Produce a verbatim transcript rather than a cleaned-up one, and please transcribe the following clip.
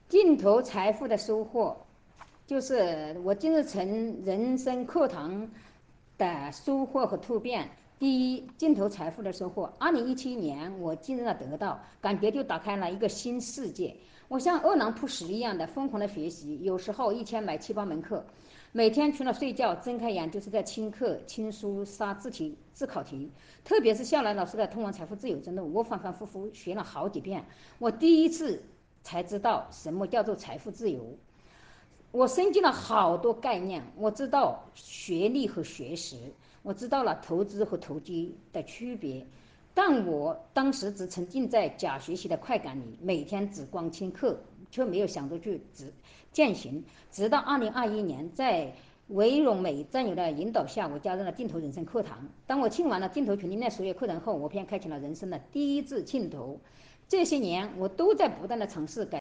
尽头财富的收获，就是我今日成人生课堂的收获和突变。第一，尽头财富的收获。二零一七年，我进入了得到，感觉就打开了一个新世界。我像饿狼扑食一样的疯狂的学习，有时候一天买七八门课，每天除了睡觉，睁开眼就是在听课、听书、刷字题、自考题。特别是笑来老师的《通往财富自由之路》，我反反复复学了好几遍。我第一次才知道什么叫做财富自由。我升级了好多概念，我知道学历和学识，我知道了投资和投机的区别，但我当时只沉浸在假学习的快感里，每天只光听课，却没有想着去执践行。直到二零二一年，在韦永美战友的引导下，我加入了定投人生课堂。当我听完了定投群里面所有课程后，我便开启了人生的第一次定投。这些年，我都在不断的尝试改